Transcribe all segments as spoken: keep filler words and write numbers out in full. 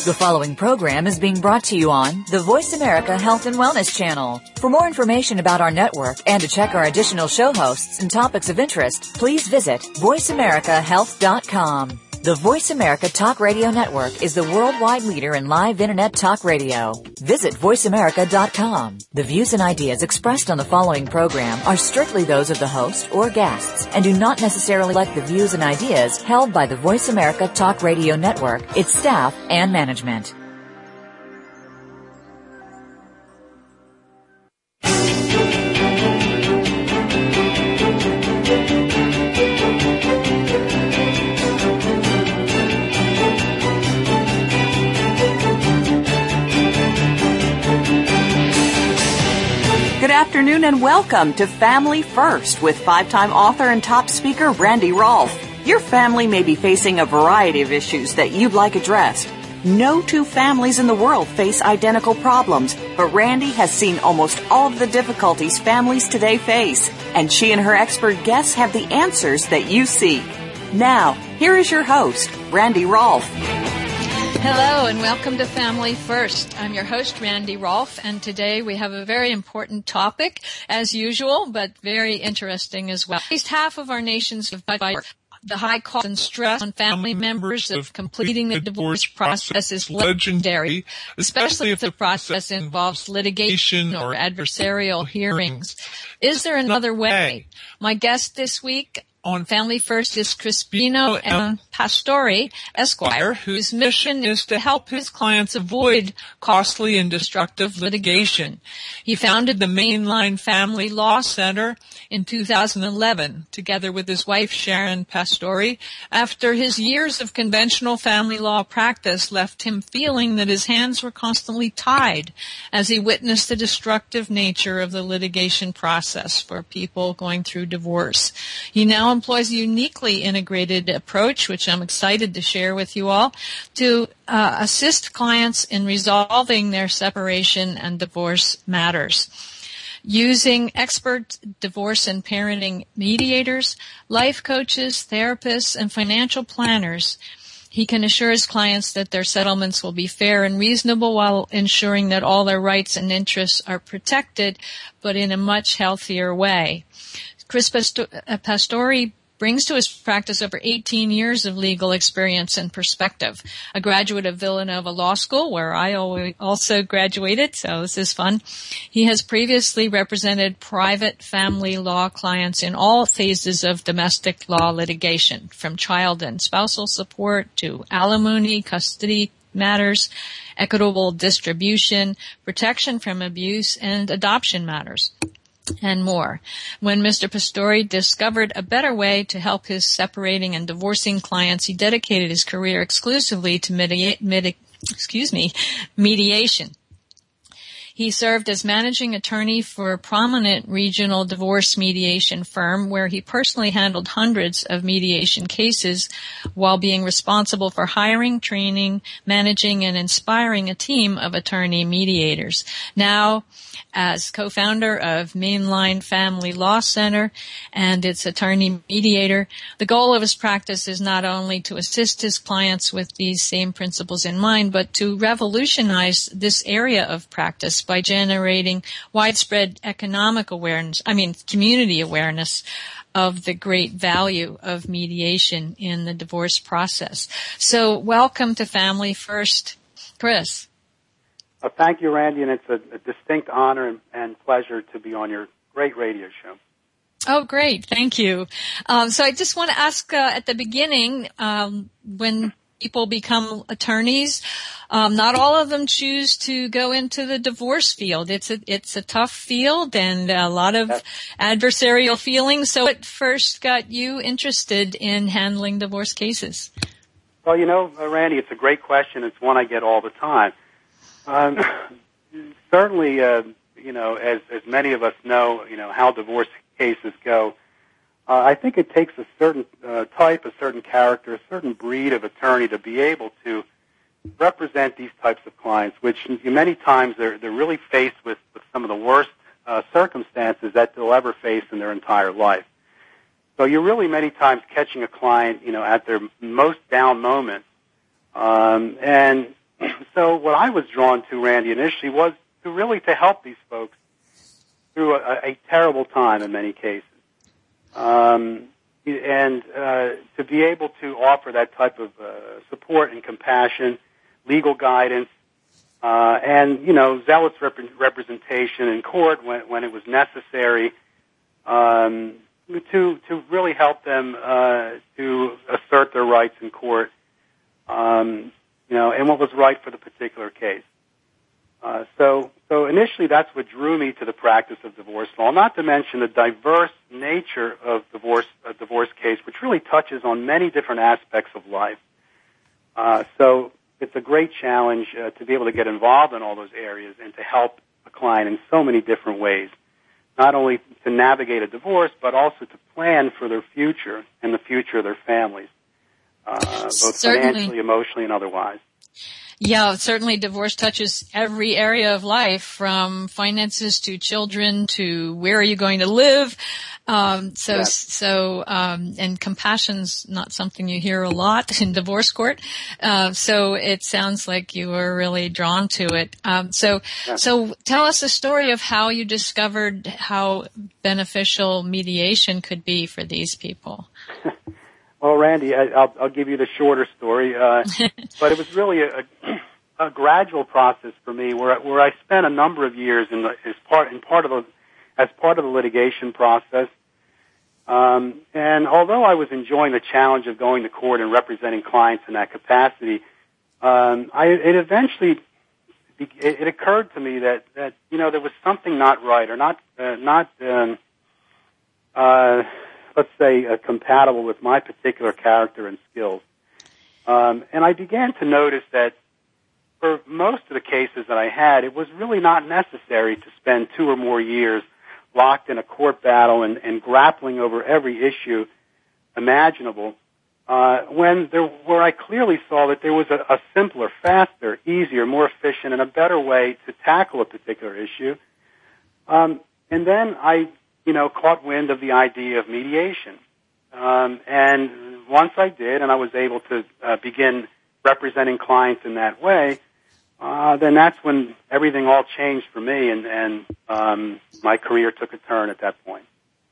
The following program is being brought to you on the Voice America Health and Wellness Channel. For more information about our network and to check our additional show hosts and topics of interest, please visit voice america health dot com. The Voice America Talk Radio Network is the worldwide leader in live Internet talk radio. Visit voice america dot com. The views and ideas expressed on the following program are strictly those of the host or guests and do not necessarily reflect the views and ideas held by the Voice America Talk Radio Network, its staff, and management. Good afternoon and welcome to Family First with five-time author and top speaker Randy Rolfe. Your family may be facing a variety of issues that you'd like addressed. No two families in the world face identical problems, but Randy has seen almost all of the difficulties families today face, and she and her expert guests have the answers that you seek. Now, here is your host, Randy Rolfe. Hello and welcome to Family First. I'm your host, Randy Rolfe, and today we have a very important topic, as usual, but very interesting as well. At least half of our nations have by the high cost and stress on family members of completing the divorce process is legendary, especially if the process involves litigation or adversarial hearings. Is there another way? My guest this week on Family First is Crispino M. Pastore, Esquire, whose mission is to help his clients avoid costly and destructive litigation. He founded the Mainline Family Law Center in two thousand eleven, together with his wife Sharon Pastore, after his years of conventional family law practice left him feeling that his hands were constantly tied as he witnessed the destructive nature of the litigation process for people going through divorce. He now employs a uniquely integrated approach, which I'm excited to share with you all, to uh, assist clients in resolving their separation and divorce matters. Using expert divorce and parenting mediators, life coaches, therapists, and financial planners, he can assure his clients that their settlements will be fair and reasonable while ensuring that all their rights and interests are protected, but in a much healthier way. Chris Pastore brings to his practice over eighteen years of legal experience and perspective. A graduate of Villanova Law School, where I also graduated, so this is fun. He has previously represented private family law clients in all phases of domestic law litigation, from child and spousal support to alimony, custody matters, equitable distribution, protection from abuse, and adoption matters, and more. When Mister Pastore discovered a better way to help his separating and divorcing clients, he dedicated his career exclusively to mediate, medi- excuse me, mediation. He served as managing attorney for a prominent regional divorce mediation firm where he personally handled hundreds of mediation cases while being responsible for hiring, training, managing, and inspiring a team of attorney mediators. Now, as co-founder of Mainline Family Law Center and its attorney mediator, the goal of his practice is not only to assist his clients with these same principles in mind, but to revolutionize this area of practice by generating widespread economic awareness, I mean community awareness of the great value of mediation in the divorce process. So welcome to Family First, Chris. Uh, thank you, Randy, and it's a, a distinct honor and, and pleasure to be on your great radio show. Oh, great. Thank you. Um, so I just want to ask uh, at the beginning, um, when people become attorneys, um, not all of them choose to go into the divorce field. It's a, it's a tough field and a lot of yes. adversarial feelings. So what first got you interested in handling divorce cases? Well, you know, uh, Randy, it's a great question. It's one I get all the time. Um, certainly, uh, you know, as, as many of us know, you know, how divorce cases go, uh, I think it takes a certain uh, type, a certain character, a certain breed of attorney to be able to represent these types of clients, which many times they're, they're really faced with, with some of the worst uh, circumstances that they'll ever face in their entire life. So you're really many times catching a client, you know, at their most down moments, um, and so what I was drawn to, Randy, initially was to really to help these folks through a, a terrible time in many cases. Um, and uh, to be able to offer that type of uh, support and compassion, legal guidance, uh, and, you know, zealous rep- representation in court when, when it was necessary, um, to to really help them uh, to assert their rights in court, um, you know, and what was right for the particular case. Uh, so, so initially that's what drew me to the practice of divorce law, not to mention the diverse nature of divorce, a divorce case, which really touches on many different aspects of life. Uh, so it's a great challenge uh, to be able to get involved in all those areas and to help a client in so many different ways, not only to navigate a divorce, but also to plan for their future and the future of their families, uh, both Certainly. financially, emotionally, and otherwise. Yeah, certainly divorce touches every area of life, from finances to children to where are you going to live. Um, so, Yes. so, um, and compassion's not something you hear a lot in divorce court. Uh, so it sounds like you were really drawn to it. Um, so, Yes. so tell us a story of how you discovered how beneficial mediation could be for these people. Well, Randy, I, I'll, I'll give you the shorter story, uh, but it was really a, a, a gradual process for me, where where I spent a number of years in the, as part in part of the as part of the litigation process. Um, and although I was enjoying the challenge of going to court and representing clients in that capacity, um, I, it eventually it, it occurred to me that that you know there was something not right, or not uh, not. Um, uh, let's say, uh, compatible with my particular character and skills. Um, and I began to notice that for most of the cases that I had, it was really not necessary to spend two or more years locked in a court battle and, and grappling over every issue imaginable, uh, when there, where I clearly saw that there was a, a simpler, faster, easier, more efficient, and a better way to tackle a particular issue. Um, and then I you know, caught wind of the idea of mediation. Um, and once I did, and I was able to uh, begin representing clients in that way, uh, then that's when everything all changed for me, and, and um, my career took a turn at that point.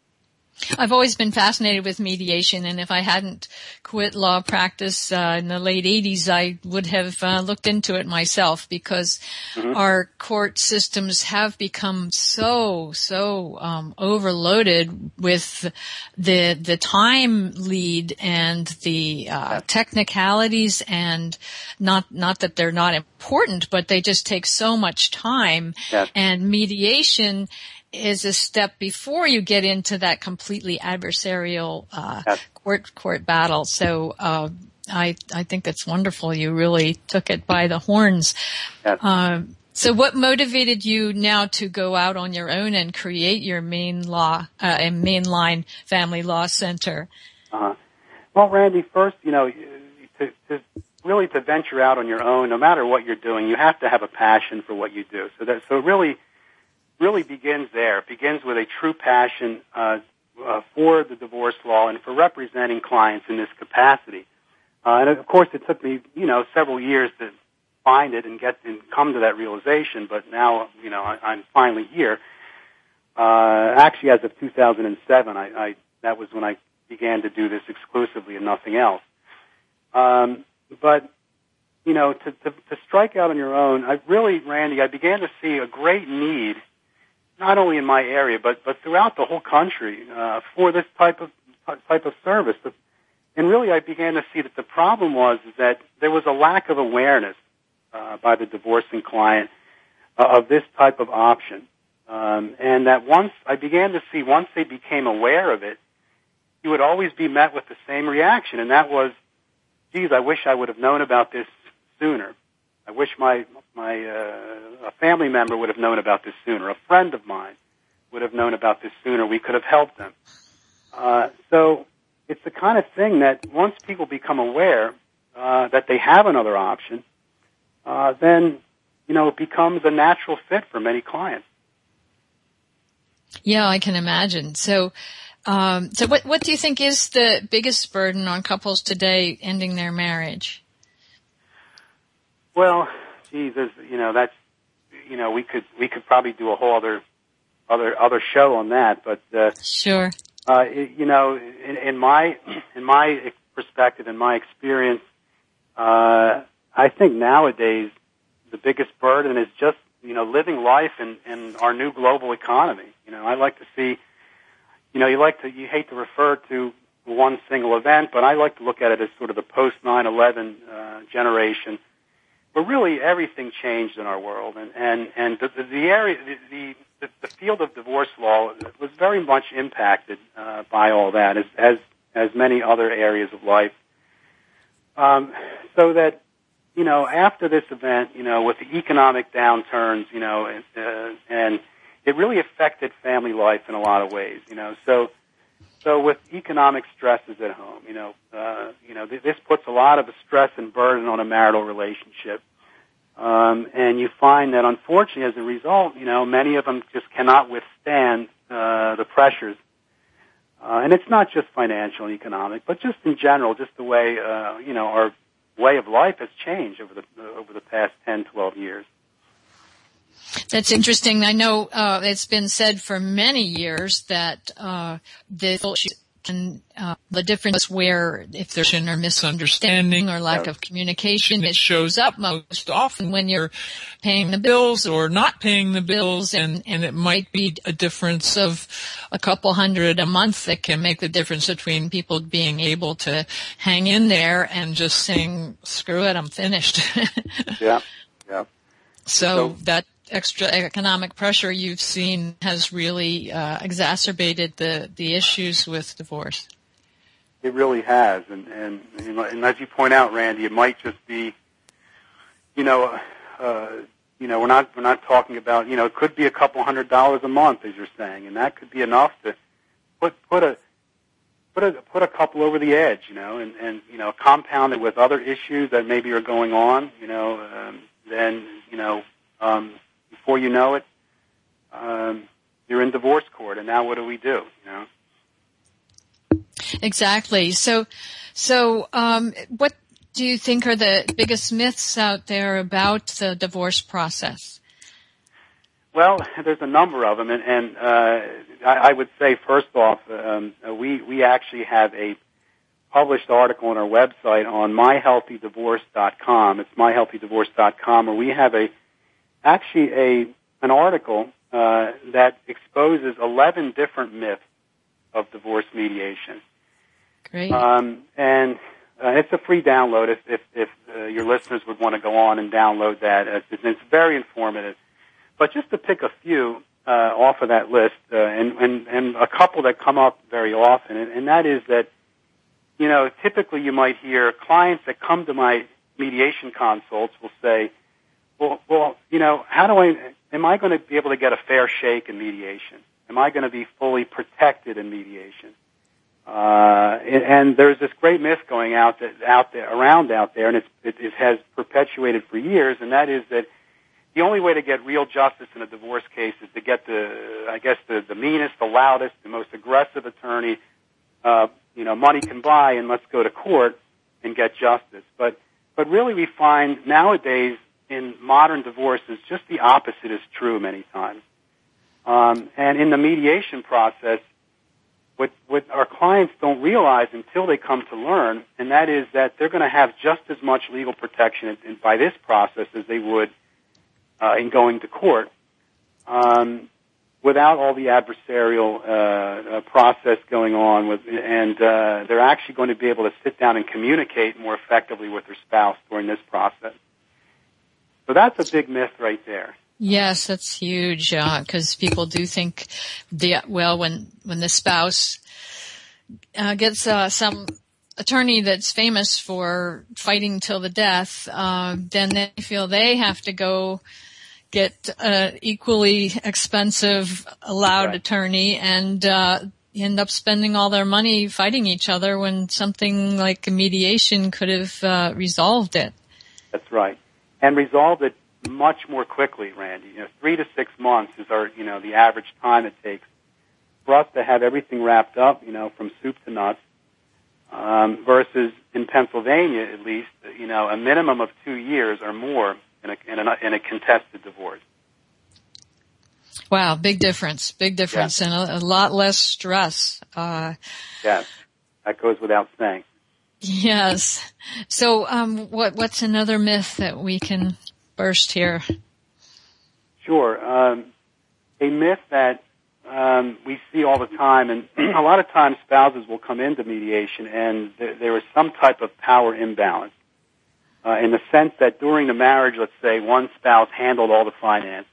I've always been fascinated with mediation, and if I hadn't quit law practice uh, in the late eighties, I would have uh, looked into it myself, because mm-hmm. our court systems have become so, so um, overloaded with the the time lead and the uh, technicalities, and not not that they're not important, but they just take so much time. Yes. And mediation is a step before you get into that completely adversarial uh yes. court court battle. So uh I I think that's wonderful. You really took it by the horns. Yes. Um so what motivated you now to go out on your own and create your main law uh and mainline family law center? Uh-huh. Well, Randy, first, you know, to, to really to venture out on your own, no matter what you're doing, you have to have a passion for what you do. So that so really really begins there. It begins with a true passion uh, uh, for the divorce law and for representing clients in this capacity. Uh, and of course, it took me, you know, several years to find it and get and come to that realization. But now, you know, I, I'm finally here. Uh, actually, as of two thousand seven, I, I that was when I began to do this exclusively and nothing else. Um, but you know, to, to to strike out on your own, I really, Randy, I began to see a great need, not only in my area, but, but throughout the whole country, uh, for this type of, type of service. And really I began to see that the problem was is that there was a lack of awareness, uh, by the divorcing client, uh, of this type of option. Um, and that once, I began to see, once they became aware of it, you would always be met with the same reaction, and that was, geez, I wish I would have known about this sooner. I wish my my uh, a family member would have known about this sooner. A friend of mine would have known about this sooner. We could have helped them. Uh, so it's the kind of thing that once people become aware uh, that they have another option, uh, then you know it becomes a natural fit for many clients. Yeah, I can imagine. So, um, so what what do you think is the biggest burden on couples today ending their marriage? Well, geez, there's, you know, that's, you know, we could we could probably do a whole other other other show on that, but uh, sure. Uh, it, you know, in, in my in my perspective, in my experience, uh, I think nowadays the biggest burden is just, you know, living life in, in our new global economy. You know, I like to see, you know, you like to you hate to refer to one single event, but I like to look at it as sort of the post nine eleven uh, generation, where really everything changed in our world, and and and the, the, the area the, the The, the field of divorce law was very much impacted uh, by all that, as, as as many other areas of life. Um, so that, you know, after this event, you know, with the economic downturns, you know, uh, and it really affected family life in a lot of ways, you know. So, so with economic stresses at home, you know, uh, you know, th- this puts a lot of stress and burden on a marital relationship. Um, and you find that, unfortunately, as a result, you know, many of them just cannot withstand uh, the pressures. Uh, and it's not just financial and economic, but just in general, just the way, uh, you know, our way of life has changed over the uh, over the past ten, twelve years. That's interesting. I know uh, it's been said for many years that uh, the and uh, the difference where if there's a misunderstanding or lack of communication, it shows up most often when you're paying the bills or not paying the bills, and, and it might be a difference of a couple hundred a month that can make the difference between people being able to hang in there and just saying, screw it, I'm finished. Yeah, yeah. So, so that extra economic pressure you've seen has really uh, exacerbated the, the issues with divorce. It really has, and, and and as you point out, Randy, it might just be, you know, uh, you know, we're not we're not talking about, you know, it could be a couple hundred dollars a month, as you're saying, and that could be enough to put put a put a put a couple over the edge, you know, and and you know, compounded with other issues that maybe are going on, you know, um, then you know. Um, Before you know it, um, you're in divorce court, and now what do we do? You know. Exactly. So, so um, what do you think are the biggest myths out there about the divorce process? Well, there's a number of them, and, and uh, I, I would say first off, um, we we actually have a published article on our website on my healthy divorce dot com. It's my healthy divorce dot com, where we have a actually a an article uh, that exposes eleven different myths of divorce mediation. Great. Um, and uh, it's a free download if, if, if uh, your listeners would want to go on and download that. It's, it's very informative. But just to pick a few uh, off of that list, uh, and, and, and a couple that come up very often, and, and that is that, you know, typically you might hear clients that come to my mediation consults will say, well, well, you know, how do I, am I going to be able to get a fair shake in mediation? Am I going to be fully protected in mediation? Uh, and, and there's this great myth going out that, out there, around out there, and it's, it, it has perpetuated for years, and that is that the only way to get real justice in a divorce case is to get the, I guess, the, the meanest, the loudest, the most aggressive attorney, uh, you know, money can buy, and let's go to court and get justice. But, but really we find nowadays in modern divorces just the opposite is true many times. Um, and in the mediation process, what, what our clients don't realize until they come to learn, and that is that they're going to have just as much legal protection in, in, by this process as they would uh, in going to court, um, without all the adversarial uh, uh, process going on. With, and uh, they're actually going to be able to sit down and communicate more effectively with their spouse during this process. So that's a big myth right there. Yes, that's huge, because uh, people do think, the well, when when the spouse uh, gets uh, some attorney that's famous for fighting till the death, uh, then they feel they have to go get an equally expensive, loud right. attorney and uh, end up spending all their money fighting each other when something like a mediation could have uh, resolved it. That's right, and resolved it much more quickly, Randy. You know, three to six months is our, you know, the average time it takes for us to have everything wrapped up, you know, from soup to nuts. um, versus in Pennsylvania, at least, you know, a minimum of two years or more in a, in a, in a contested divorce. Wow, big difference, big difference, yeah. and a, a lot less stress. Uh, yes, that goes without saying. Yes. So, um, what what's another myth that we can burst here? Sure. Um, a myth that um, we see all the time, and a lot of times spouses will come into mediation, and th- there is some type of power imbalance uh, in the sense that during the marriage, let's say, one spouse handled all the finances.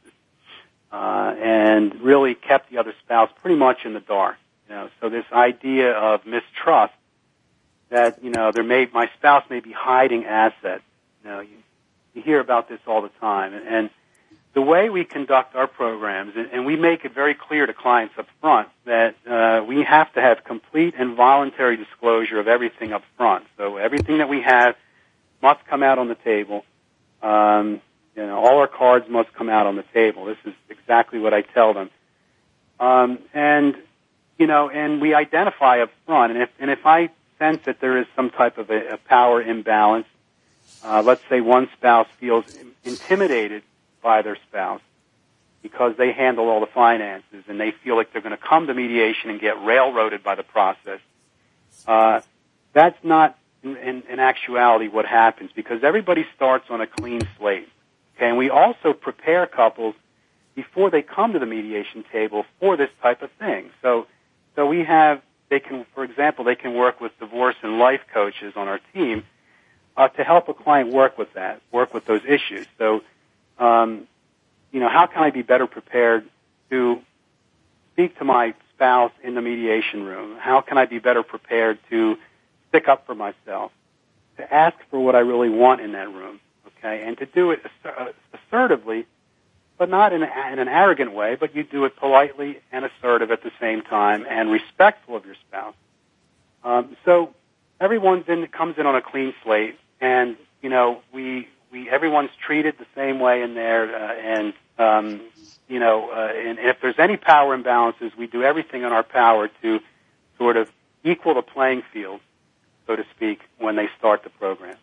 Uh, and really kept the other spouse pretty much in the dark. You know, so this idea of mistrust that, you know, there may, my spouse may be hiding assets. You know, you, you hear about this all the time. And, and the way we conduct our programs, and, and we make it very clear to clients up front that uh, we have to have complete and voluntary disclosure of everything up front. So everything that we have must come out on the table. Um, You know, all our cards must come out on the table. This is exactly what I tell them. Um, and, you know, and we identify up front. And if, and if I sense that there is some type of a, a power imbalance, uh, let's say one spouse feels intimidated by their spouse because they handle all the finances and they feel like they're going to come to mediation and get railroaded by the process, uh, that's not in, in, in actuality what happens, because everybody starts on a clean slate. Okay, and we also prepare couples before they come to the mediation table for this type of thing. So, so we have, they can, for example, they can work with divorce and life coaches on our team uh, to help a client work with that, work with those issues. So, um, you know, how can I be better prepared to speak to my spouse in the mediation room? How can I be better prepared to stick up for myself, to ask for what I really want in that room? Okay, and to do it assertively, but not in, a, in an arrogant way, but you do it politely and assertive at the same time and respectful of your spouse. Um, so everyone's in, comes in on a clean slate, and, you know, we, we everyone's treated the same way in there, uh, and, um, you know, uh, and if there's any power imbalances, we do everything in our power to sort of equal the playing field, so to speak, when they start the program.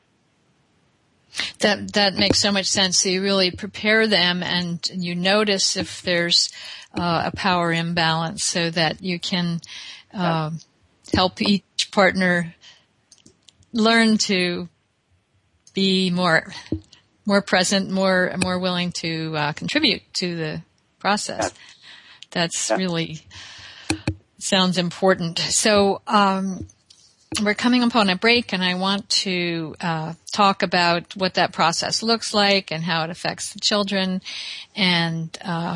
That that makes so much sense. So you really prepare them, and you notice if there's uh, a power imbalance, so that you can uh, help each partner learn to be more more present, more more willing to uh, contribute to the process. That's really sounds important. So. Um, We're coming upon a break, and I want to uh, talk about what that process looks like and how it affects the children, and uh,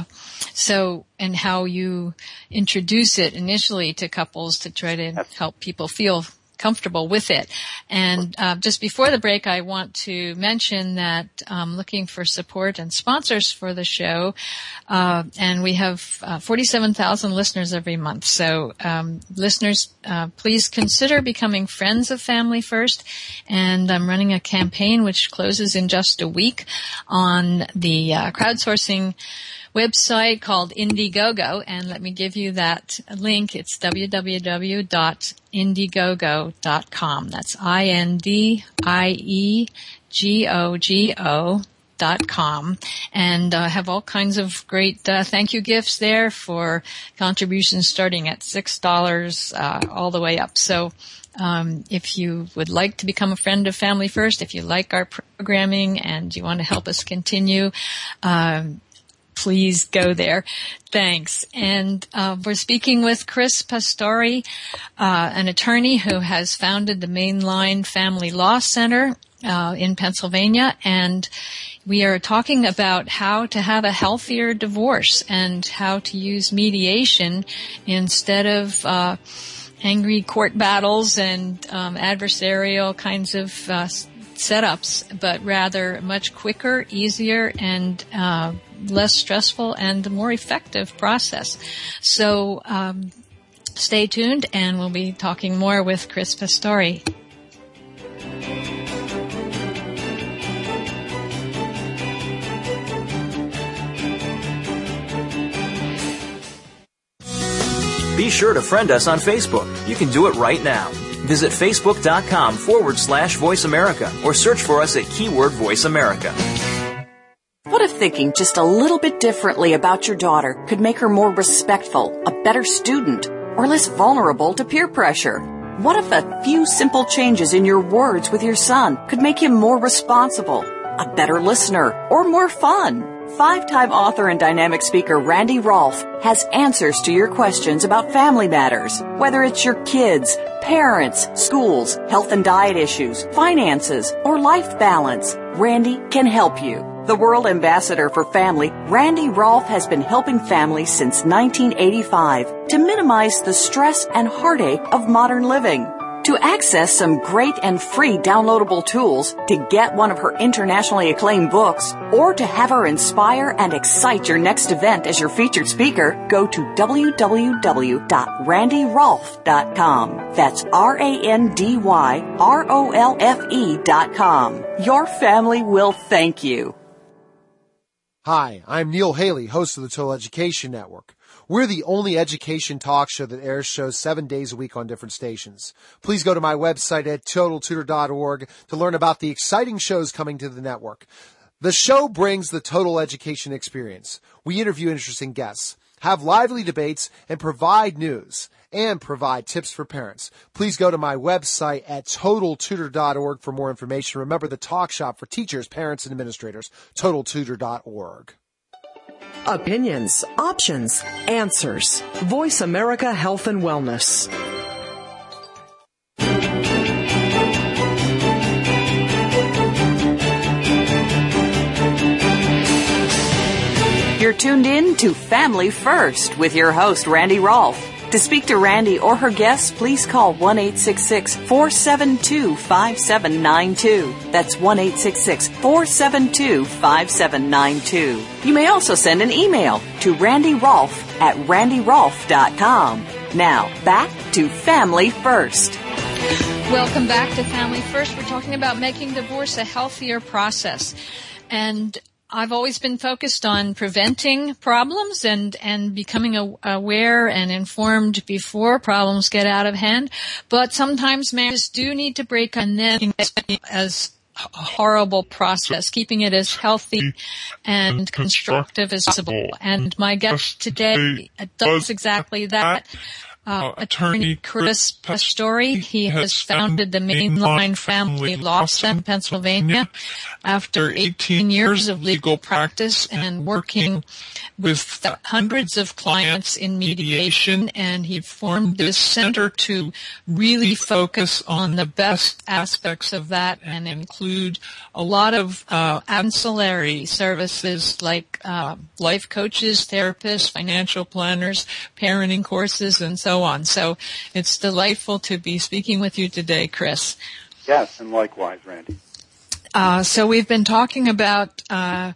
so and how you introduce it initially to couples to try to help people feel comfortable with it. And uh, just before the break, I want to mention that I'm looking for support and sponsors for the show, uh, and we have uh, forty-seven thousand listeners every month. So um, listeners, uh, please consider becoming friends of Family First. And I'm running a campaign which closes in just a week on the uh, crowdsourcing website called Indiegogo, and let me give you that link. It's w w w dot indiegogo dot com. That's I N D I E G O G O dot com, and uh, have all kinds of great uh, thank you gifts there for contributions starting at six dollars uh, all the way up. So um, if you would like to become a friend of Family First, if you like our programming and you want to help us continue, um, please go there. Thanks. And uh, we're speaking with Chris Pastore, uh, an attorney who has founded the Mainline Family Law Center uh, in Pennsylvania, and we are talking about how to have a healthier divorce and how to use mediation instead of uh, angry court battles and um, adversarial kinds of uh, setups, but rather much quicker, easier, and uh, less stressful and more effective process. So um, stay tuned, and we'll be talking more with Chris Pastore. Be sure to friend us on Facebook. You can do it right now. Visit facebook.com forward slash Voice America or search for us at keyword Voice America. What if thinking just a little bit differently about your daughter could make her more respectful, a better student, or less vulnerable to peer pressure? What if a few simple changes in your words with your son could make him more responsible, a better listener, or more fun? Five-time author and dynamic speaker Randy Rolfe has answers to your questions about family matters. Whether it's your kids, parents, schools, health and diet issues, finances, or life balance, Randy can help you. The World Ambassador for Family, Randy Rolfe has been helping families since nineteen eighty-five to minimize the stress and heartache of modern living. To access some great and free downloadable tools, to get one of her internationally acclaimed books, or to have her inspire and excite your next event as your featured speaker, go to w w w dot randy rolfe dot com. That's R A N D Y R O L F E dot com. Your family will thank you. Hi, I'm Neil Haley, host of the Total Education Network. We're the only education talk show that airs shows seven days a week on different stations. Please go to my website at total tutor dot org to learn about the exciting shows coming to the network. The show brings the total education experience. We interview interesting guests, have lively debates, and provide news, and provide tips for parents. Please go to my website at total tutor dot org for more information. Remember the talk shop for teachers, parents, and administrators, total tutor dot org. Opinions, options, answers. Voice America Health and Wellness. You're tuned in to Family First with your host, Randy Rolfe. To speak to Randy or her guests, please call one eight six six, four seven two, five seven nine two. That's one eight six six, four seven two, five seven nine two. You may also send an email to randy rolfe at randy rolfe dot com. Now, back to Family First. Welcome back to Family First. We're talking about making divorce a healthier process. And I've always been focused on preventing problems and, and becoming aware and informed before problems get out of hand. But sometimes marriages do need to break and then as a horrible process, keeping it as healthy and constructive as possible. And my guest today does exactly that. Uh, attorney Chris Pastore. He has founded the Mainline Family Law Center in Pennsylvania after eighteen years of legal practice and working with hundreds of clients in mediation. And he formed this center to really focus on the best aspects of that and include a lot of uh, ancillary services like uh, life coaches, therapists, financial planners, parenting courses, and so on. So it's delightful to be speaking with you today, Chris. Yes, and likewise, Randy. Uh, so we've been talking about uh,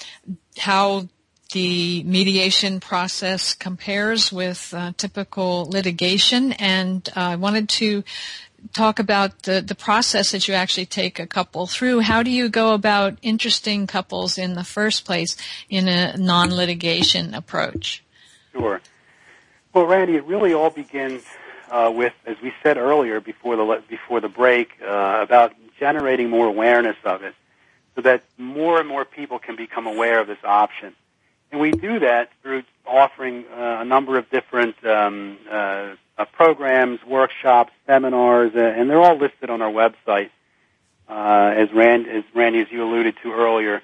how the mediation process compares with uh, typical litigation, and uh, I wanted to talk about the, the process that you actually take a couple through. How do you go about interesting couples in the first place in a non-litigation approach? Sure. Well, Randy, it really all begins uh, with, as we said earlier before the before the break, uh, about generating more awareness of it, so that more and more people can become aware of this option. And we do that through offering uh, a number of different um, uh, uh, programs, workshops, seminars, uh, and they're all listed on our website, uh, as, Rand, as Randy, as you alluded to earlier.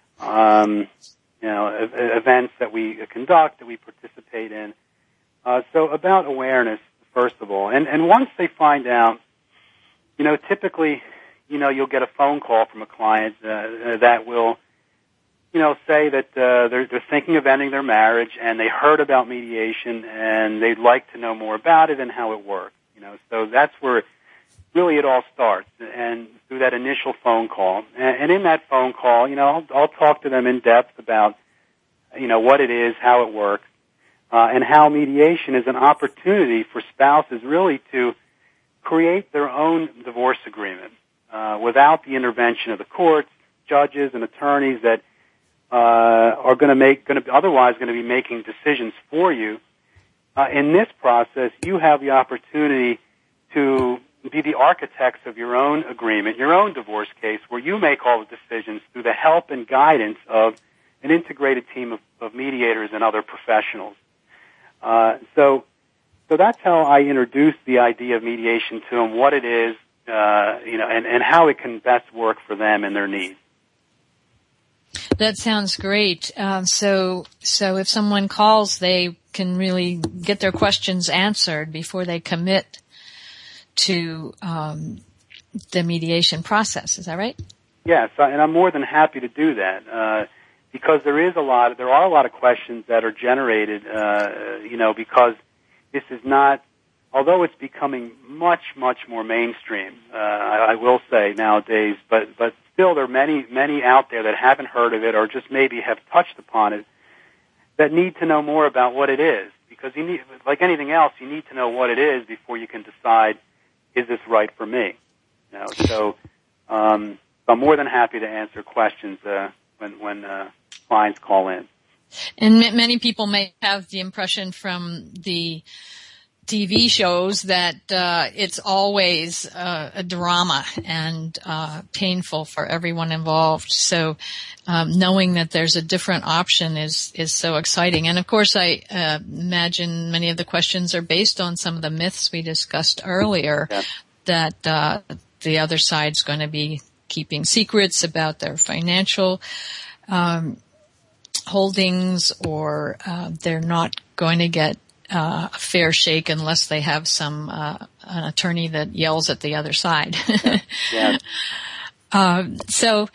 Um, you know, events that we conduct, that we participate in. Uh, so about awareness, first of all. And, and once they find out, you know, typically, you know, you'll get a phone call from a client uh, that will, you know, say that uh, they're, they're thinking of ending their marriage and they heard about mediation and they'd like to know more about it and how it works. You know, so that's where really it all starts, and through that initial phone call. And, and in that phone call, you know, I'll, I'll talk to them in depth about, you know, what it is, how it works. Uh, and how mediation is an opportunity for spouses really to create their own divorce agreement uh, without the intervention of the courts, judges, and attorneys that uh, are going to make, going to otherwise going to be making decisions for you. Uh, in this process, you have the opportunity to be the architects of your own agreement, your own divorce case, where you make all the decisions through the help and guidance of an integrated team of, of mediators and other professionals. Uh, so, so that's how I introduced the idea of mediation to them, what it is, uh, you know, and, and how it can best work for them and their needs. That sounds great. Um, so, so if someone calls, they can really get their questions answered before they commit to um, the mediation process. Is that right? Yes, and I'm more than happy to do that uh, because there is a lot. There are a lot of questions that are generated. Uh, you know, because this is not. Although it's becoming much, much more mainstream, uh, I, I will say nowadays, but but still there are many, many out there that haven't heard of it or just maybe have touched upon it that need to know more about what it is. Because you need, like anything else, you need to know what it is before you can decide, is this right for me? You know, so um, I'm more than happy to answer questions uh, when when uh, clients call in. And m- many people may have the impression from the T V shows that uh, it's always uh, a drama and uh, painful for everyone involved. So um, knowing that there's a different option is is so exciting. And of course, I uh, imagine many of the questions are based on some of the myths we discussed earlier, yeah. that uh, the other side's going to be keeping secrets about their financial um, holdings, or uh, they're not going to get Uh, a fair shake unless they have some uh, an attorney that yells at the other side. yeah. Yeah. Um, so,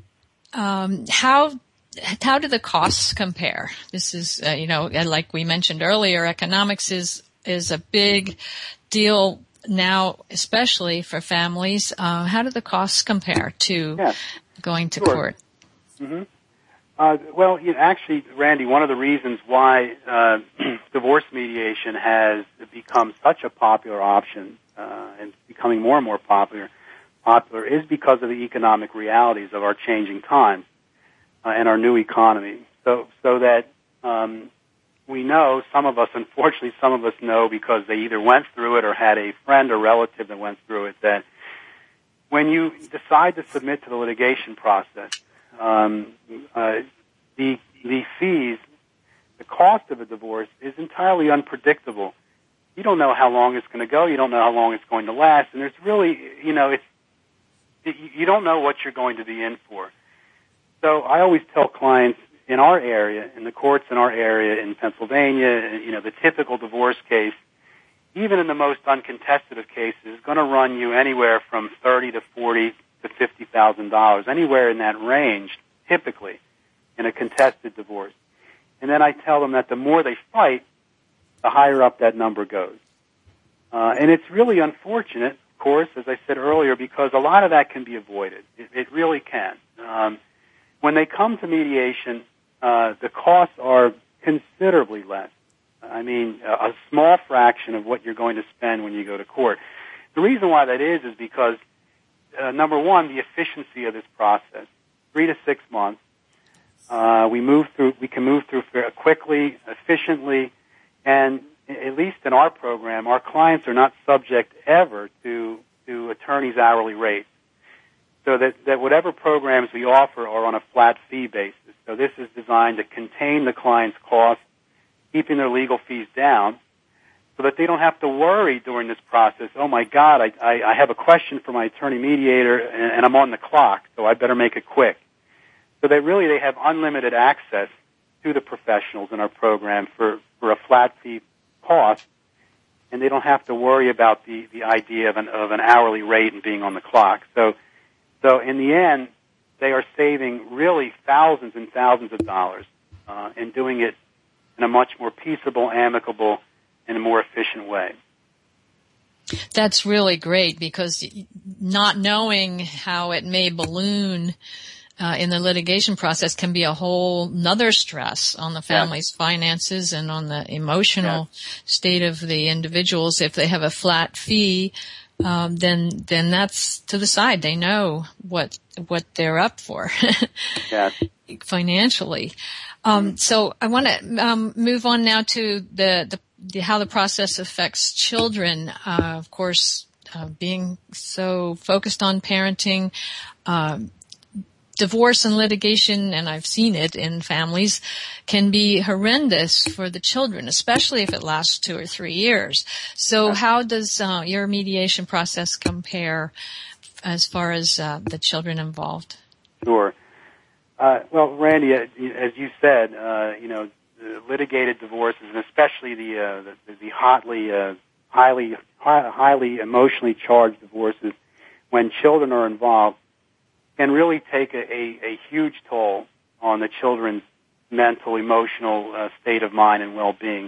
um, how how do the costs compare? This is, uh, you know, like we mentioned earlier, economics is is a big deal now, especially for families. Uh, how do the costs compare to yeah. going to sure. court? Mm-hmm. Uh, well, you know, actually, Randy, one of the reasons why uh, divorce mediation has become such a popular option uh, and becoming more and more popular, popular is because of the economic realities of our changing times uh, and our new economy. So, so that um, we know, some of us, unfortunately, some of us know because they either went through it or had a friend or relative that went through it, that when you decide to submit to the litigation process, Um, uh, the the fees, the cost of a divorce is entirely unpredictable. You don't know how long it's going to go. You don't know how long it's going to last, and there's really, you know, it's it, you don't know what you're going to be in for. So I always tell clients in our area, in the courts in our area in Pennsylvania, you know, the typical divorce case, even in the most uncontested of cases, is going to run you anywhere from thirty to forty to fifty thousand dollars, anywhere in that range, typically, in a contested divorce. And then I tell them that the more they fight, the higher up that number goes. Uh, and it's really unfortunate, of course, as I said earlier, because a lot of that can be avoided. It, it really can. Um, when they come to mediation, uh, the costs are considerably less. I mean, a, a small fraction of what you're going to spend when you go to court. The reason why that is is because Uh, number one, the efficiency of this process. Three to six months. Uh, we move through, we can move through quickly, efficiently, and at least in our program, our clients are not subject ever to, to attorneys' hourly rates. So that, that whatever programs we offer are on a flat fee basis. So this is designed to contain the client's costs, keeping their legal fees down, so that they don't have to worry during this process, oh, my God, I, I, I have a question for my attorney mediator, and, and I'm on the clock, so I better make it quick. So they really they have unlimited access to the professionals in our program for, for a flat fee cost, and they don't have to worry about the, the idea of an, of an hourly rate and being on the clock. So, so in the end, they are saving really thousands and thousands of dollars uh, and doing it in a much more peaceable, amicable, in a more efficient way. That's really great, because not knowing how it may balloon uh, in the litigation process can be a whole nother stress on the family's yeah. finances and on the emotional yeah. state of the individuals. If they have a flat fee, um, then then that's to the side. They know what what they're up for yeah. financially. Um, so I want to um, move on now to the the The, how the process affects children. Uh, of course, uh, being so focused on parenting, um, divorce and litigation, and I've seen it in families, can be horrendous for the children, especially if it lasts two or three years. So how does uh, your mediation process compare as far as uh, the children involved? Sure. Uh, well, Randy, as you said, uh, you know, litigated divorces, and especially the uh, the, the hotly, uh, highly, high, highly emotionally charged divorces, when children are involved, can really take a, a, a huge toll on the children's mental, emotional uh, state of mind and well-being.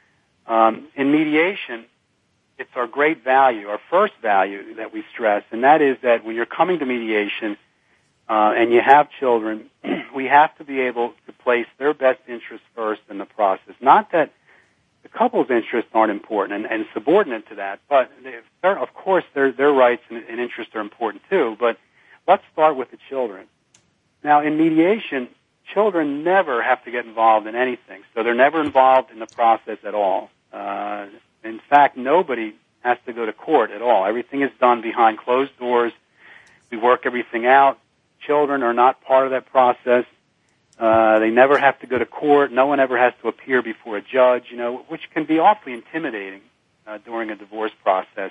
Um, in mediation, it's our great value, our first value that we stress, and that is that when you're coming to mediation uh, and you have children, we have to be able to place their best interests first in the process. Not that the couple's interests aren't important and, and subordinate to that, but they, of course their, their rights and, and interests are important too, but let's start with the children. Now, in mediation, children never have to get involved in anything, so they're never involved in the process at all. Uh, in fact, nobody has to go to court at all. Everything is done behind closed doors. We work everything out. Children are not part of that process. Uh, they never have to go to court. No one ever has to appear before a judge, you know, which can be awfully intimidating uh, during a divorce process.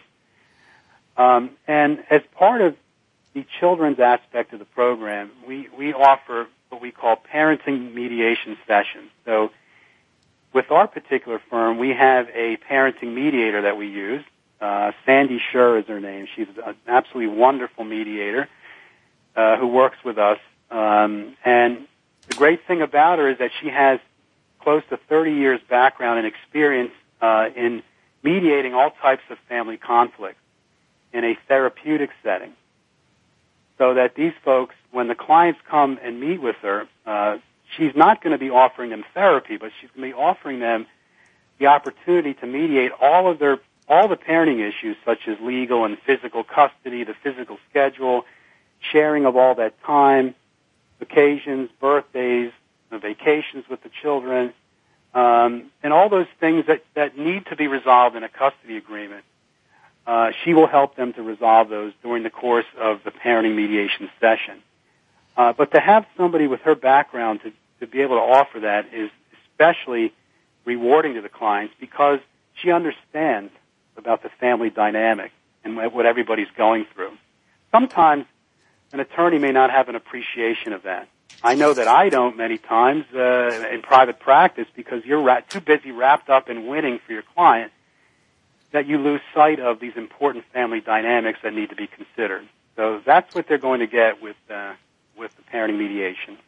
Um, and as part of the children's aspect of the program, we, we offer what we call parenting mediation sessions. So with our particular firm, we have a parenting mediator that we use. Uh, Sandy Scher is her name. She's an absolutely wonderful mediator uh, who works with us. Um, and the great thing about her is that she has close to thirty years background and experience uh, in mediating all types of family conflicts in a therapeutic setting. So that these folks, when the clients come and meet with her, uh, she's not going to be offering them therapy, but she's going to be offering them the opportunity to mediate all of their, all the parenting issues, such as legal and physical custody, the physical schedule, sharing of all that time, occasions, birthdays, the vacations with the children, um, and all those things that, that need to be resolved in a custody agreement. Uh, she will help them to resolve those during the course of the parenting mediation session. Uh, but to have somebody with her background to, to be able to offer that is especially rewarding to the clients because she understands about the family dynamic and what everybody's going through. Sometimes an attorney may not have an appreciation of that. I know that I don't many times uh, in private practice because you're ra- too busy wrapped up in winning for your client that you lose sight of these important family dynamics that need to be considered. So that's what they're going to get with uh, with the parenting mediation.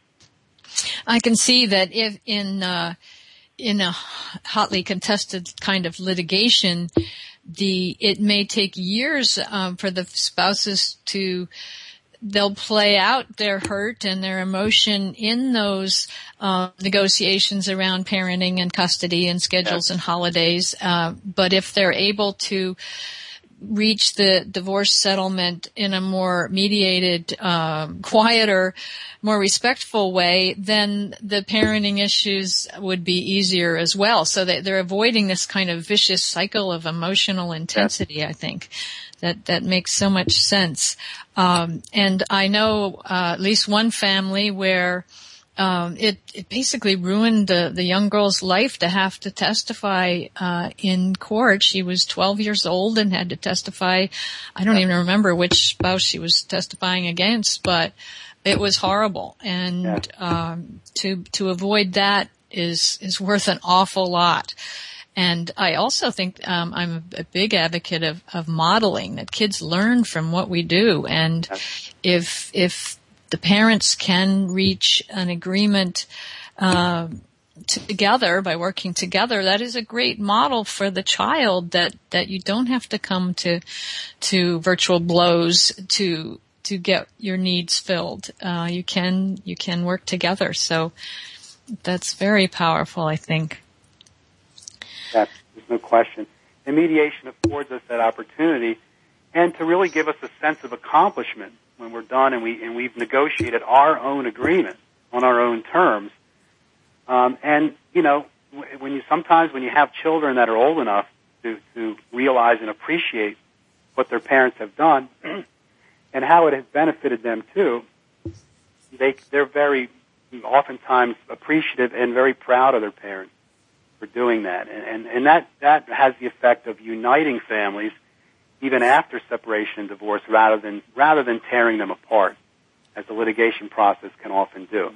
I can see that if in uh, in a hotly contested kind of litigation, the it may take years um, for the spouses to they'll play out their hurt and their emotion in those uh, negotiations around parenting and custody and schedules yeah. and holidays. Uh, but if they're able to reach the divorce settlement in a more mediated, um, quieter, more respectful way, then the parenting issues would be easier as well. So that they're avoiding this kind of vicious cycle of emotional intensity, yeah. I think. That, that makes so much sense. Um, and I know, uh, at least one family where, um, it, it basically ruined the, the young girl's life to have to testify, uh, in court. She was twelve years old and had to testify. I don't even remember which spouse she was testifying against, but it was horrible. And, um, to, to avoid that is, is worth an awful lot. And I also think um, I'm a big advocate of, of modeling, that kids learn from what we do. And if if the parents can reach an agreement uh, together by working together, that is a great model for the child. That, that you don't have to come to to virtual blows to to get your needs filled. Uh, you can you can work together. So that's very powerful, I think. Yes, there's no question. And mediation affords us that opportunity and to really give us a sense of accomplishment when we're done and, we, and we've negotiated our own agreement on our own terms. Um, and, you know, when you sometimes when you have children that are old enough to, to realize and appreciate what their parents have done and how it has benefited them too, they they're very oftentimes appreciative and very proud of their parents for doing that, and and, and that that has the effect of uniting families even after separation and divorce, rather than rather than tearing them apart, as the litigation process can often do.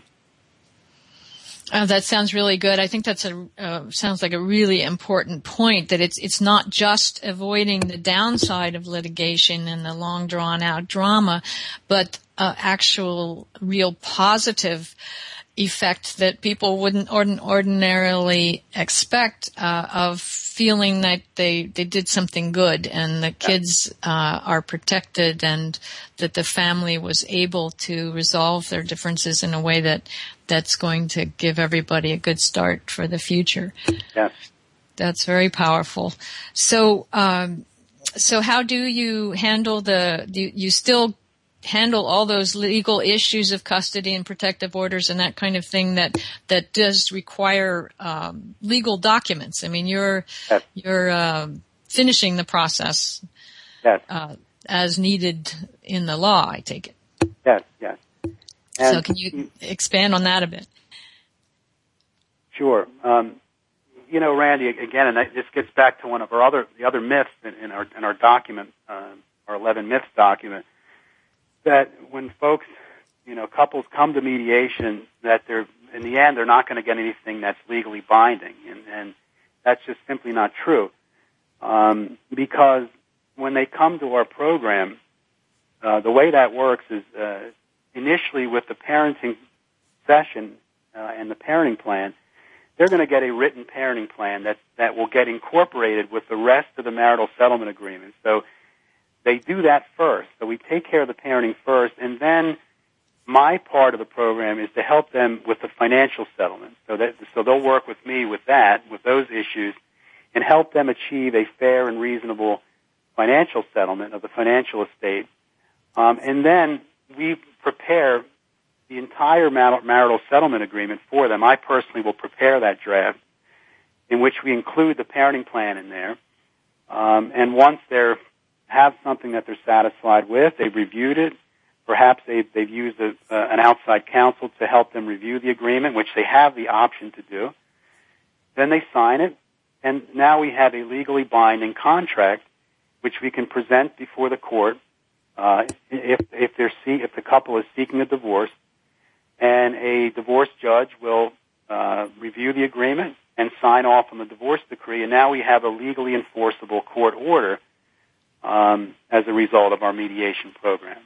Oh, that sounds really good. I think that's a uh, sounds like a really important point, that it's it's not just avoiding the downside of litigation and the long drawn out drama, but uh, actual real positive effect that people wouldn't ordin- ordinarily expect uh, of feeling that they they did something good and the kids uh, are protected and that the family was able to resolve their differences in a way that that's going to give everybody a good start for the future. Yes. That's very powerful. So, um, so how do you handle the, do you still handle all those legal issues of custody and protective orders and that kind of thing that, that does require, um, legal documents? I mean, you're, yes. you're, um, finishing the process, yes. uh, as needed in the law, I take it. Yes, yes. And so can you expand on that a bit? Sure. Um, you know, Randy, again, and this gets back to one of our other, the other myths in, in our, in our document, uh, our eleven myths document, that when folks, you know, couples come to mediation, that they're, in the end, they're not going to get anything that's legally binding. And, and that's just simply not true. Um, because when they come to our program, uh, the way that works is, uh, initially with the parenting session uh, and the parenting plan, they're going to get a written parenting plan that, that will get incorporated with the rest of the marital settlement agreement. So they do that first. So we take care of the parenting first, and then my part of the program is to help them with the financial settlement. So that so they'll work with me with that, with those issues, and help them achieve a fair and reasonable financial settlement of the financial estate. Um, and then we prepare the entire marital settlement agreement for them. I personally will prepare that draft, in which we include the parenting plan in there. Um, and once they have something that they're satisfied with, they've reviewed it, perhaps they've, they've used a, uh, an outside counsel to help them review the agreement, which they have the option to do, then they sign it, and now we have a legally binding contract which we can present before the court Uh, if if they're see, if the couple is seeking a divorce, and a divorce judge will uh, review the agreement and sign off on the divorce decree, and now we have a legally enforceable court order um, as a result of our mediation program.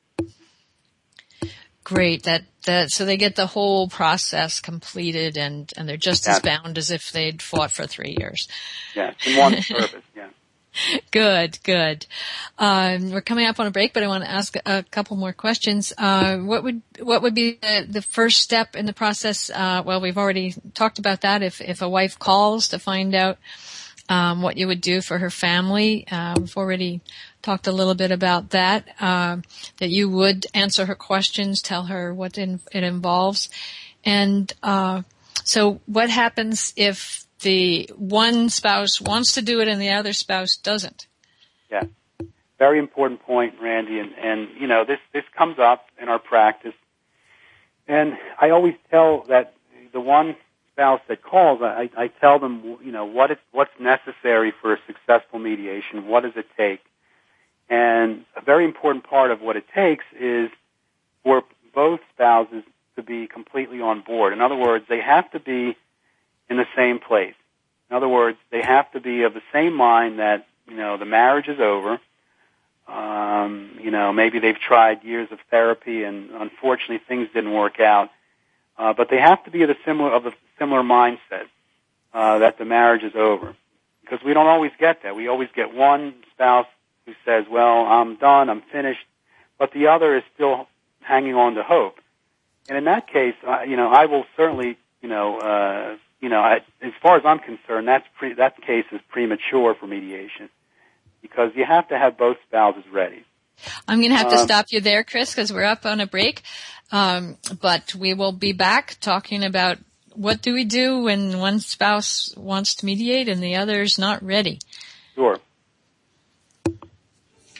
Great. That that so they get the whole process completed, and and they're just yes. as bound as if they'd fought for three years. Yeah, in one service. Yeah. Good, good. Um, we're coming up on a break, but I want to ask a couple more questions. Uh, what would what would be the, the first step in the process? Uh, well, we've already talked about that. If if a wife calls to find out um, what you would do for her family, uh, we've already talked a little bit about that. Uh, that you would answer her questions, tell her what in, it involves, and uh, so what happens if the one spouse wants to do it and the other spouse doesn't? Yeah. Very important point, Randy. And, and you know, this, this comes up in our practice. And I always tell that the one spouse that calls, I, I tell them, you know, what is, what's necessary for a successful mediation. What does it take? And a very important part of what it takes is for both spouses to be completely on board. In other words, they have to be in the same place. In other words, they have to be of the same mind that, you know, the marriage is over. Um, you know, maybe they've tried years of therapy and unfortunately things didn't work out. Uh, but they have to be of the similar, of a similar mindset, uh, that the marriage is over. Because we don't always get that. We always get one spouse who says, well, I'm done, I'm finished, but the other is still hanging on to hope. And in that case, uh, you know, I will certainly, you know, uh, you know, I, as far as I'm concerned, that's pre, that case is premature for mediation because you have to have both spouses ready. I'm going to have to um, stop you there, Chris, because we're up on a break. Um, but we will be back talking about what do we do when one spouse wants to mediate and the other's not ready. Sure.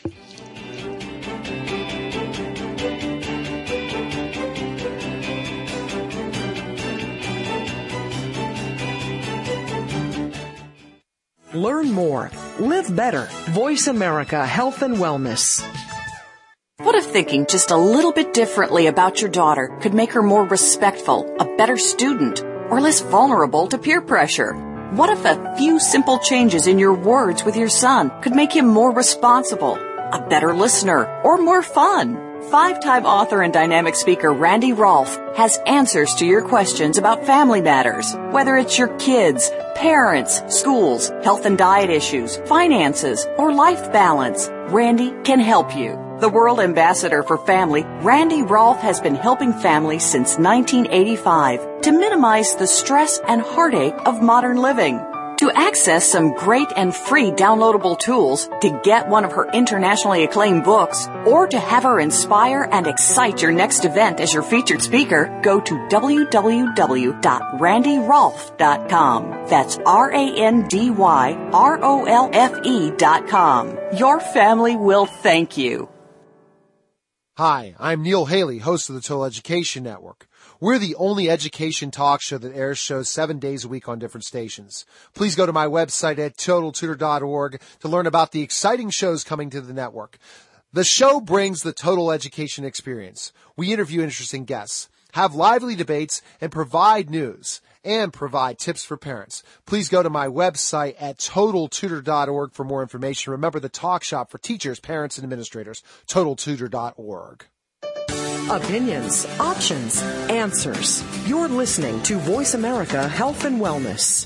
Learn more. Live better. Voice America Health and Wellness. What if thinking just a little bit differently about your daughter could make her more respectful, a better student, or less vulnerable to peer pressure? What if a few simple changes in your words with your son could make him more responsible, a better listener, or more fun? Five-time author and dynamic speaker Randy Rolfe has answers to your questions about family matters. Whether it's your kids, parents, schools, health and diet issues, finances, or life balance, Randy can help you. The World Ambassador for Family, Randy Rolfe has been helping families since nineteen eighty-five to minimize the stress and heartache of modern living. To access some great and free downloadable tools, to get one of her internationally acclaimed books, or to have her inspire and excite your next event as your featured speaker, go to w w w dot randy rolfe dot com. That's R A N D Y R O L F E dot com. Your family will thank you. Hi, I'm Neil Haley, host of the Total Education Network. We're the only education talk show that airs shows seven days a week on different stations. Please go to my website at total tutor dot org to learn about the exciting shows coming to the network. The show brings the total education experience. We interview interesting guests, have lively debates, and provide news, and provide tips for parents. Please go to my website at total tutor dot org for more information. Remember the talk shop for teachers, parents, and administrators, total tutor dot org. Opinions, options, answers. You're listening to Voice America Health and Wellness.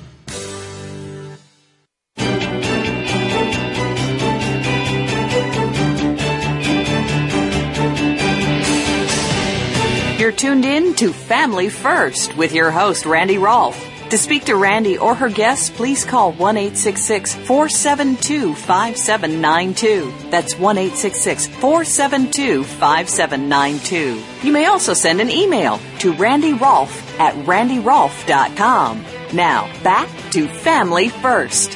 You're tuned in to Family First with your host, Randy Rolfe. To speak to Randy or her guests, please call one eight six six, four seven two, five seven nine two. That's one eight six six, four seven two, five seven nine two. You may also send an email to randy rolfe at randy rolfe dot com. Now, back to Family First.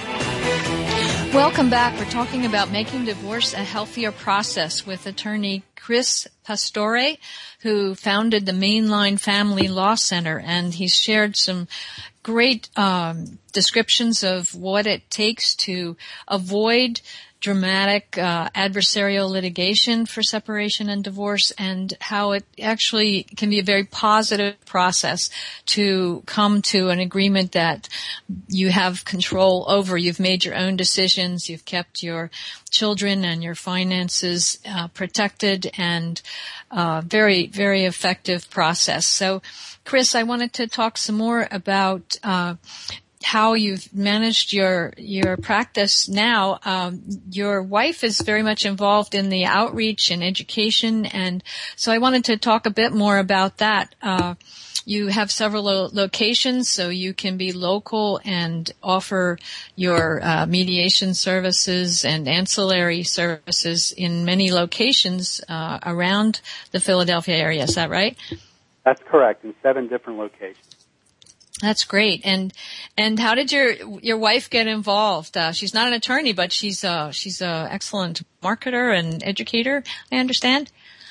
Welcome back. We're talking about making divorce a healthier process with attorney Chris Pastore, who founded the Mainline Family Law Center, and he's shared some great um, descriptions of what it takes to avoid dramatic uh, adversarial litigation for separation and divorce, and how it actually can be a very positive process to come to an agreement that you have control over. You've made your own decisions. You've kept your children and your finances uh, protected, and uh, very, very effective process. So, Chris, I wanted to talk some more about uh how you've managed your your practice now. Um, your wife is very much involved in the outreach and education, and so I wanted to talk a bit more about that. Uh, you have several lo- locations, so you can be local and offer your uh, mediation services and ancillary services in many locations uh, around the Philadelphia area. Is that right? That's correct, in seven different locations. That's great. And and how did your your wife get involved? Uh, she's not an attorney, but she's uh she's a excellent marketer and educator, I understand.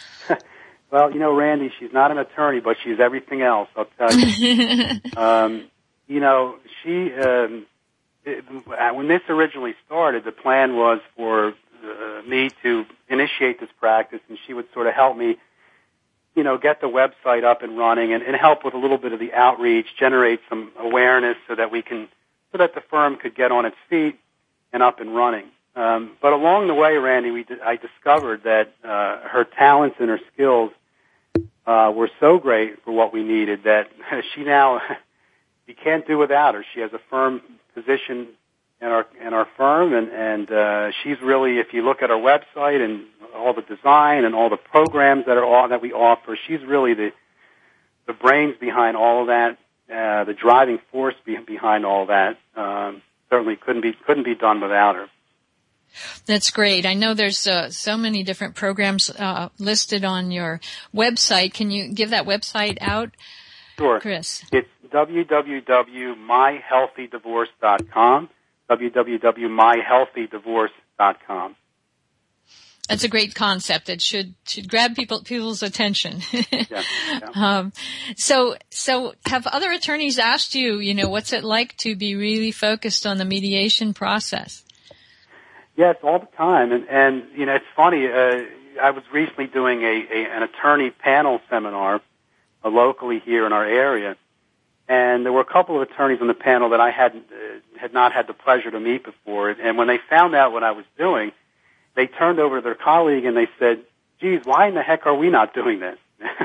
Well, you know, Randy, she's not an attorney, but she's everything else, I'll tell you. um, you know, she um, it, when this originally started, the plan was for uh, me to initiate this practice, and she would sort of help me, you know, get the website up and running, and, and help with a little bit of the outreach, generate some awareness so that we can, so that the firm could get on its feet and up and running. Um, but along the way, Randy, we d- I discovered that uh, her talents and her skills uh, were so great for what we needed that she now, you can't do without her. She has a firm position in our in our firm, and and uh, she's really, if you look at our website and all the design and all the programs that are all, that we offer, she's really the the brains behind all of that, uh, the driving force be, behind all that. Um, certainly couldn't be couldn't be done without her. That's great. I know there's uh, so many different programs uh, listed on your website. Can you give that website out? Sure. Chris. It's w w w dot my healthy divorce dot com, w w w dot my healthy divorce dot com. That's a great concept. It should should grab people people's attention. yeah, yeah. Um, so so have other attorneys asked you, you know, what's it like to be really focused on the mediation process? Yes, all the time. And, and you know, it's funny. Uh, I was recently doing a, a an attorney panel seminar uh, locally here in our area, and there were a couple of attorneys on the panel that I hadn't uh, had not had the pleasure to meet before. And when they found out what I was doing, they turned over to their colleague and they said, geez, why in the heck are we not doing this?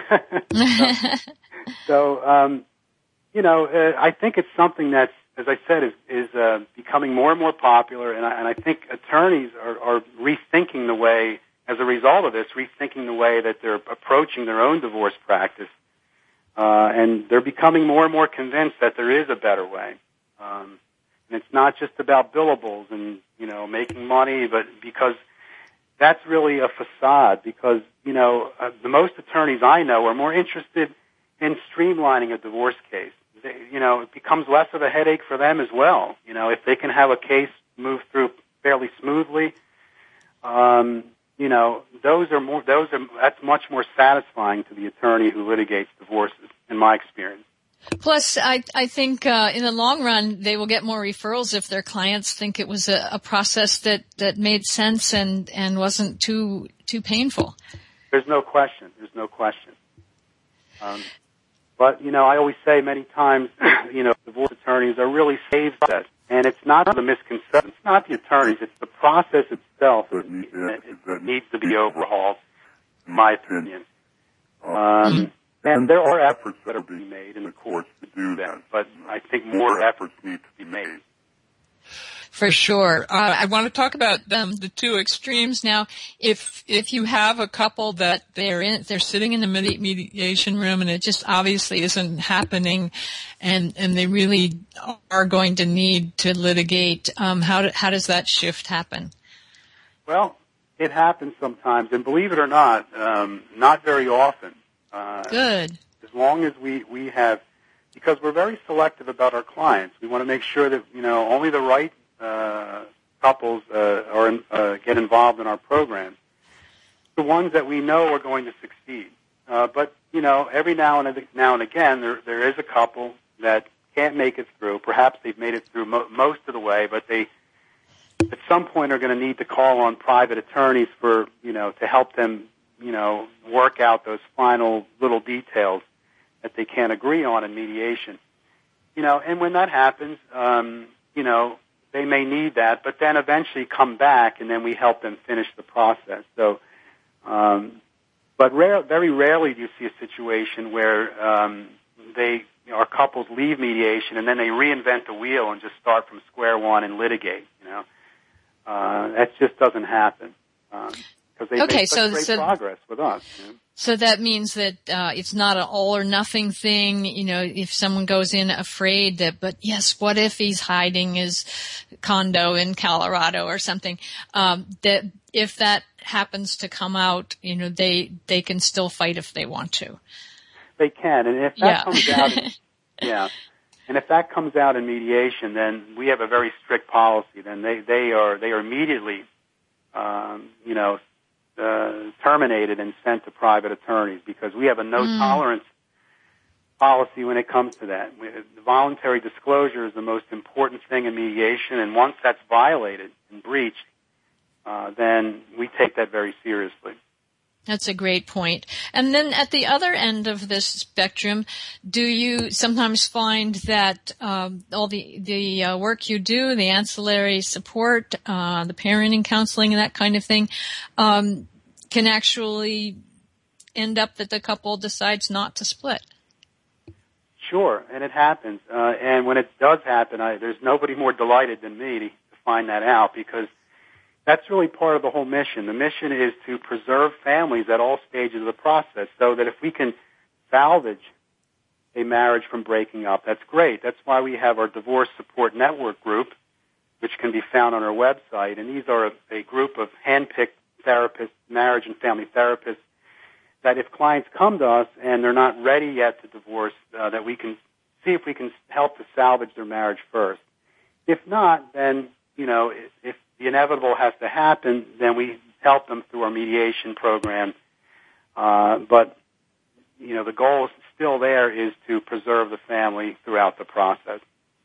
so, so um, you know, uh, I think it's something that's, as I said, is, is uh, becoming more and more popular, and I, and I think attorneys are, are rethinking the way, as a result of this, rethinking the way that they're approaching their own divorce practice, uh, and they're becoming more and more convinced that there is a better way. Um, and it's not just about billables and, you know, making money, but because that's really a facade, because, you know, uh, the most attorneys I know are more interested in streamlining a divorce case. They, you know, it becomes less of a headache for them as well. You know, if they can have a case move through fairly smoothly, um, you know, those are more, those are, that's much more satisfying to the attorney who litigates divorces, in my experience. Plus, I, I think uh, in the long run, they will get more referrals if their clients think it was a, a process that, that made sense and, and wasn't too too painful. There's no question. There's no question. Um, but, you know, I always say many times, you know, divorce attorneys are really saved that. And it's not the misconception. It's not the attorneys. It's the process itself that needs, that needs to be overhauled, in my opinion. Um, and there are efforts that are being made in the courts to do that, but I think more efforts need to be made. For sure. Uh, I want to talk about um, the two extremes now. If if you have a couple that they're in, they're sitting in the mediation room and it just obviously isn't happening, and and they really are going to need to litigate, um, how do, how does that shift happen? Well, it happens sometimes, and believe it or not, um, not very often. Uh, Good. As long as we, we have, because we're very selective about our clients. We want to make sure that, you know, only the right uh, couples uh, are in, uh, get involved in our program. The ones that we know are going to succeed. Uh, but, you know, every now and now and again, there there is a couple that can't make it through. Perhaps they've made it through mo- most of the way, but they at some point are going to need to call on private attorneys for, you know, to help them, you know, work out those final little details that they can't agree on in mediation. You know, and when that happens, um, you know, they may need that, but then eventually come back, and then we help them finish the process. So, um, but rare, very rarely do you see a situation where um, they, you know, our couples leave mediation and then they reinvent the wheel and just start from square one and litigate. You know, uh, that just doesn't happen. Um, Because they okay, make such so, great so, progress with us. You know? So that means that uh, it's not an all or nothing thing. You know, if someone goes in afraid that, but yes, what if he's hiding his condo in Colorado or something? Um, that if that happens to come out, you know, they they can still fight if they want to. They can, and if that yeah. comes out, in, yeah, and if that comes out in mediation, then we have a very strict policy. Then they they are they are immediately, um, you know. Uh, terminated and sent to private attorneys, because we have a no mm. tolerance policy when it comes to that. We, the voluntary disclosure is the most important thing in mediation, and once that's violated and breached, uh, then we take that very seriously. That's a great point. And then at the other end of this spectrum, do you sometimes find that um, all the the uh, work you do, the ancillary support, uh, the parenting counseling, and that kind of thing, um, can actually end up that the couple decides not to split? Sure, and it happens. Uh, and when it does happen, I, there's nobody more delighted than me to, to find that out, because that's really part of the whole mission. The mission is to preserve families at all stages of the process, so that if we can salvage a marriage from breaking up, that's great. That's why we have our Divorce Support Network group, which can be found on our website. And these are a, a group of hand-picked therapists, marriage and family therapists, that if clients come to us and they're not ready yet to divorce, uh, that we can see if we can help to salvage their marriage first. If not, then, you know, if, if the inevitable has to happen, then we help them through our mediation program. Uh, but, you know, the goal is still there is to preserve the family throughout the process.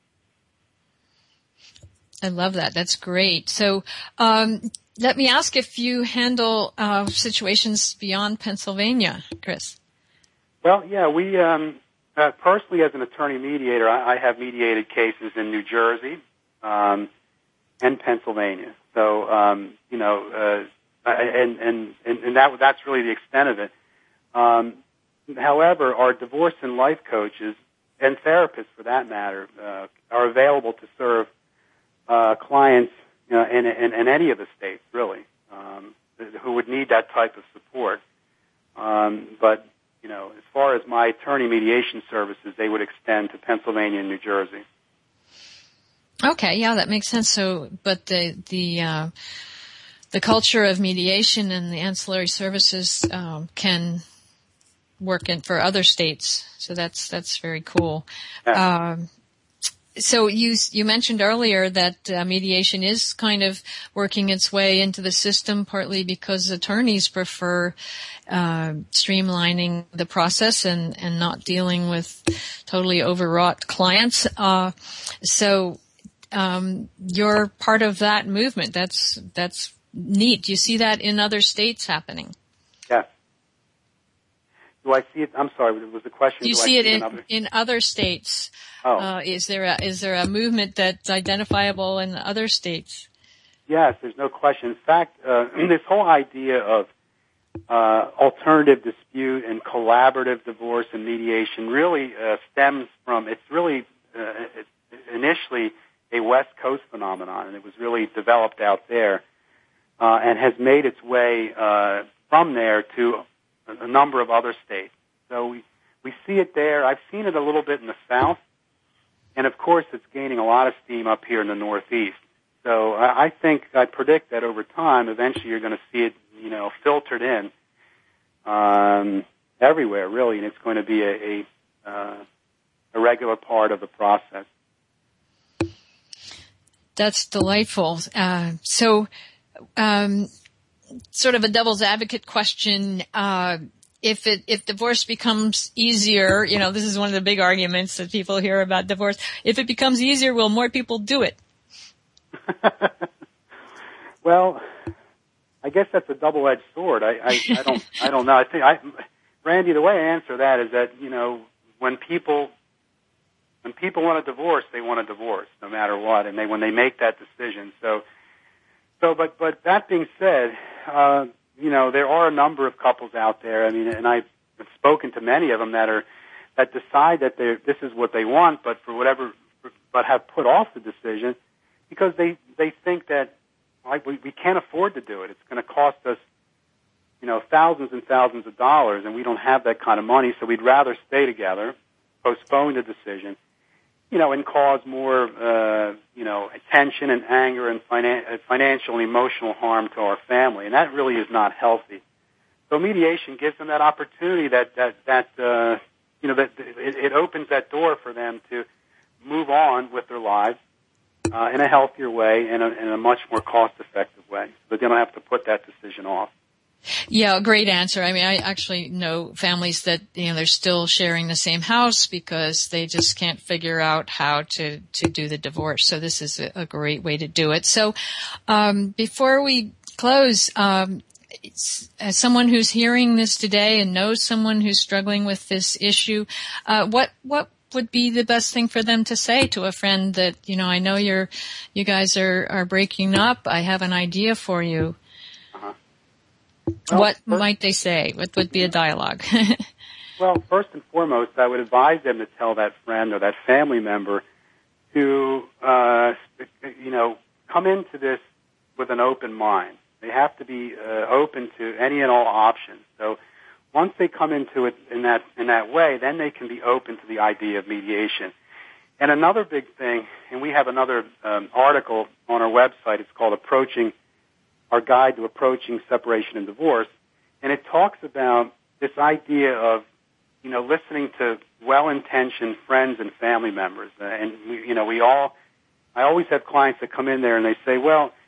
I love that. That's great. So, um, let me ask if you handle uh, situations beyond Pennsylvania, Chris. Well, yeah, we um, uh, personally, as an attorney mediator, I, I have mediated cases in New Jersey um, and Pennsylvania. So, um, you know, uh, and and and that that's really the extent of it. Um, however, our divorce and life coaches and therapists, for that matter, uh, are available to serve uh, clients, you know, in, in, in any of the states, really, um, who would need that type of support. Um, but, you know, as far as my attorney mediation services, they would extend to Pennsylvania and New Jersey. Okay, yeah, that makes sense. So, but the the uh, the culture of mediation and the ancillary services um, can work in for other states. So that's that's very cool. Yeah. Um, So you you mentioned earlier that uh, mediation is kind of working its way into the system, partly because attorneys prefer uh, streamlining the process and, and not dealing with totally overwrought clients. Uh, so um, you're part of that movement. That's that's neat. Do you see that in other states happening? Yeah. Do I see it? I'm sorry, was the question? Do you do see I it see in, other... in other states? Oh. Uh, is there a, is there a movement that's identifiable in other states? Yes, there's no question. In fact, uh, this whole idea of uh, alternative dispute and collaborative divorce and mediation really uh, stems from, it's really uh, it, initially a West Coast phenomenon, and it was really developed out there uh, and has made its way uh, from there to a number of other states. So we, we see it there. I've seen it a little bit in the South. And, of course, it's gaining a lot of steam up here in the Northeast. So I, I think, I predict that over time, eventually you're going to see it, you know, filtered in um, everywhere, really, and it's going to be a, a, uh, a regular part of the process. That's delightful. Uh, so um, sort of a devil's advocate question, uh If it, if divorce becomes easier, you know, this is one of the big arguments that people hear about divorce. If it becomes easier, will more people do it? Well, I guess that's a double-edged sword. I, I, I don't, I don't know. I think, I, Randy, the way I answer that is that, you know, when people, when people want a divorce, they want a divorce, no matter what, and they when they make that decision. So, so, but, but that being said, uh, you know, there are a number of couples out there. I mean, and I've spoken to many of them that are that decide that they this is what they want, but for whatever, but have put off the decision because they they think that like we, we can't afford to do it. It's going to cost us, you know, thousands and thousands of dollars, and we don't have that kind of money. So we'd rather stay together, postpone the decision, you know, and cause more, uh, you know, tension and anger and finan- financial and emotional harm to our family. And that really is not healthy. So mediation gives them that opportunity that, that, that, uh, you know, that it, it opens that door for them to move on with their lives, uh, in a healthier way and in a much more cost-effective way. So they don't have to put that decision off. Yeah, great answer. I mean, I actually know families that, you know, they're still sharing the same house because they just can't figure out how to, to do the divorce. So this is a, a great way to do it. So, um, before we close, um, it's, as someone who's hearing this today and knows someone who's struggling with this issue, uh, what, what would be the best thing for them to say to a friend that, you know, I know you're, you guys are, are breaking up. I have an idea for you. Well, what first, might they say? What would be a dialogue? Well, first and foremost, I would advise them to tell that friend or that family member to, uh, you know, come into this with an open mind. They have to be uh, open to any and all options. So once they come into it in that in that way, then they can be open to the idea of mediation. And another big thing, and we have another um, article on our website. It's called Approaching Our Guide to Approaching Separation and Divorce, and it talks about this idea of, you know, listening to well-intentioned friends and family members. Uh, and, we, you know, we all, I always have clients that come in there and they say, well,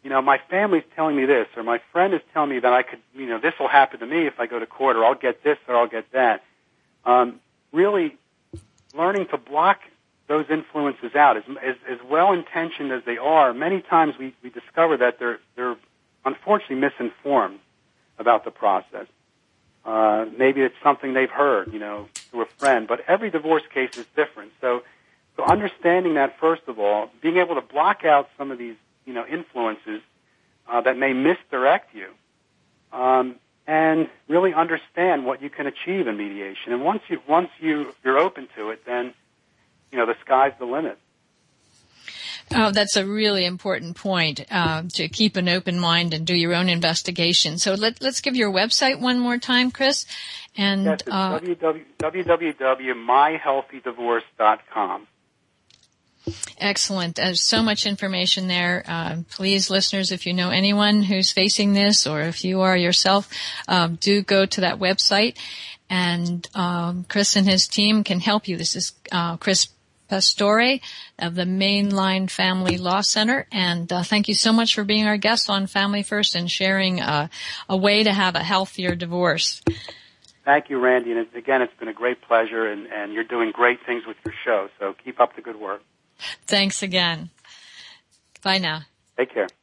you know, my family's telling me this, or my friend is telling me that I could, you know, this will happen to me if I go to court, or I'll get this, or I'll get that. Um, really learning to block those influences out, as, as, as well-intentioned as they are, many times we, we discover that they're, they're unfortunately misinformed about the process. Uh, maybe it's something they've heard, you know, through a friend, but every divorce case is different. So, so understanding that, first of all, being able to block out some of these, you know, influences uh, that may misdirect you, um, and really understand what you can achieve in mediation. And once you once you you're open to it, then you know the sky's the limit. Oh, that's a really important point, uh, to keep an open mind and do your own investigation. So let, let's give your website one more time, Chris. And yes, it's uh, w w w dot my healthy divorce dot com. Excellent. There's so much information there. Uh, please, listeners, if you know anyone who's facing this, or if you are yourself, um, do go to that website, and um, Chris and his team can help you. This is uh, Chris Pastore of the Mainline Family Law Center, and uh, thank you so much for being our guest on Family First and sharing uh, a way to have a healthier divorce. Thank you, Randy, and again, it's been a great pleasure, and, and you're doing great things with your show, so keep up the good work. Thanks again. Bye now. Take care.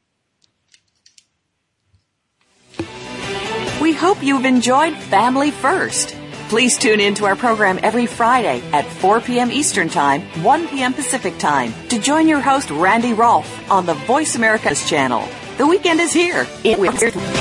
We hope you've enjoyed Family First. Please tune in to our program every Friday at four p.m. Eastern Time, one p.m. Pacific Time to join your host, Randy Rolfe, on the Voice America's channel. The weekend is here. It will